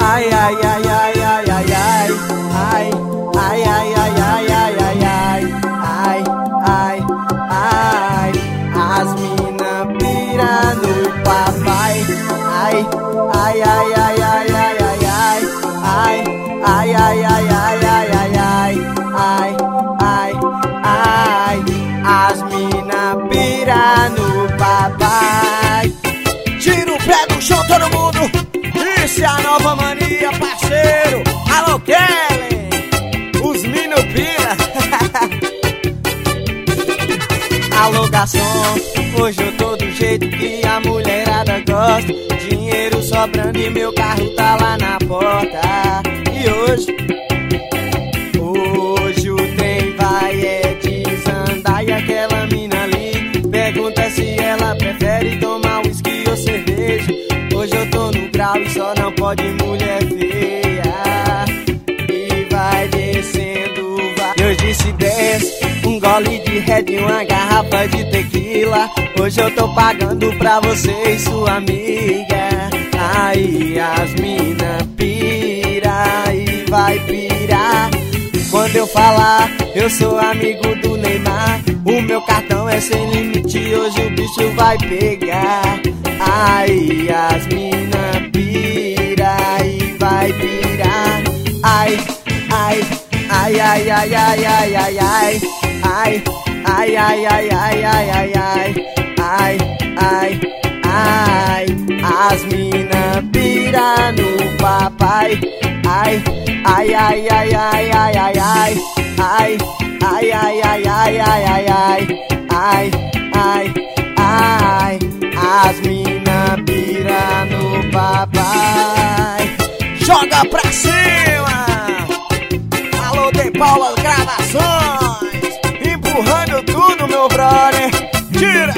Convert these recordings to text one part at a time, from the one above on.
Ai, ai, ai, ai, ai, ai, ai. Ai, ai, ai, ai, ai, ai, ai, ai. Ai, ai, ai. As mina pira no papai. Ai, ai, ai, ai, ai, ai, ai, ai. Ai, ai, ai, ai, ai, ai, ai, ai. Ai, ai, ai. As mina pira no papai. Tira o pé do chão, todo mundo. Isso é a nova mania, parceiro. Alô, Kellen. Os mino pira. Alô, garçom. Hoje eu tô do jeito que a mulherada gosta. Dinheiro sobrando e meu carro tá lá na porta. E hoje o trem vai desandar. E aquela mina ali pergunta se ela prefere tomar whisky ou cerveja. Hoje eu tô no grau e só não pode mulher feia. E vai descendo, vai. Eu disse desce, um gole de Red e uma garrafa de tequila. Hoje eu tô pagando pra você e sua amiga. Aí as mina pira e vai pirar. Quando eu falar, eu sou amigo do Neymar. O meu cartão é sem limite, hoje o bicho vai pegar. Ai, as mina pira e vai pirar. Ai, ai, ai, ai, ai, ai, ai, ai, ai. Ai, ai, ai, ai, ai, ai, ai, ai. Ai, ai, ai. As mina pira no papai. Ai, ai, ai, ai, ai, ai, ai, ai. Ai, ai, ai, ai, ai, ai, ai, ai. Ai, ai, ai. As mina pira no papai. Joga pra cima! Alô, De Paula Gravações. Empurrando tudo, meu brother. Tira!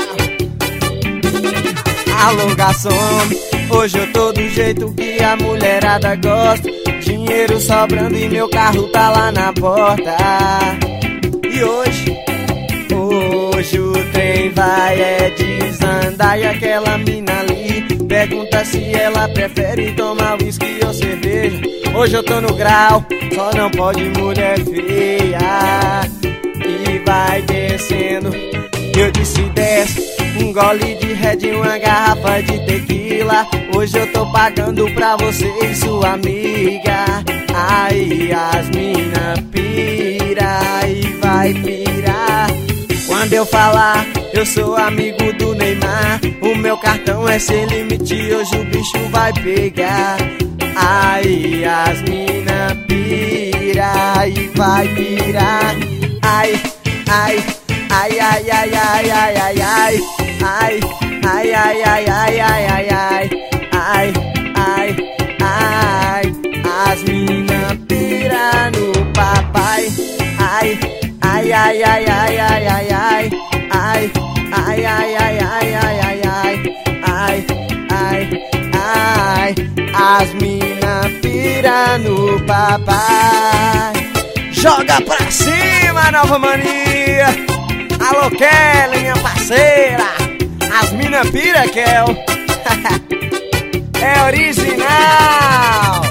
Alô, garçom. Hoje eu tô do jeito que a mulherada gosta. Dinheiro sobrando e meu carro tá lá na porta. E hoje o trem vai desandar. E aquela mina ali pergunta se ela prefere tomar whisky ou cerveja. Hoje eu tô no grau, só não pode mulher feia. E vai descendo, eu disse desce, um gole de Red e uma garrafa de tequila. Hoje eu tô pagando pra você e sua amiga. Aí as mina pira e vai pirar. Quando eu falar, eu sou amigo do Neymar. O meu cartão é sem limite, hoje o bicho vai pegar. Aí as mina pira e vai pirar. Ai, ai, ai, ai, ai, ai, ai, ai, ai. Ai, ai, ai, ai, ai, ai, ai, ai. Ai, ai, ai. As mina pira no papai. Ai, ai, ai, ai, ai, ai, ai, ai. Ai, ai, ai, ai, ai, ai, ai, ai. Ai, ai, ai. As mina pira no papai. Joga pra cima, nova mania. Alô, Kelly, minha parceira. As mina pira, Kel. É original.